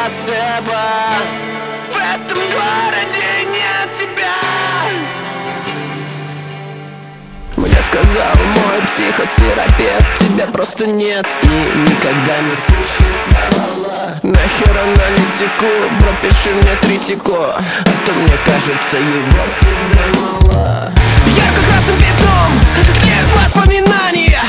плацебо. В этом городе нет тебя. Мне сказал мой психотерапевт: тебя просто нет и никогда не существовало. Нахер аналитику, пропиши мне критику, а то мне кажется его всегда мало. Ярко-красным пятном тлеют воспоминания.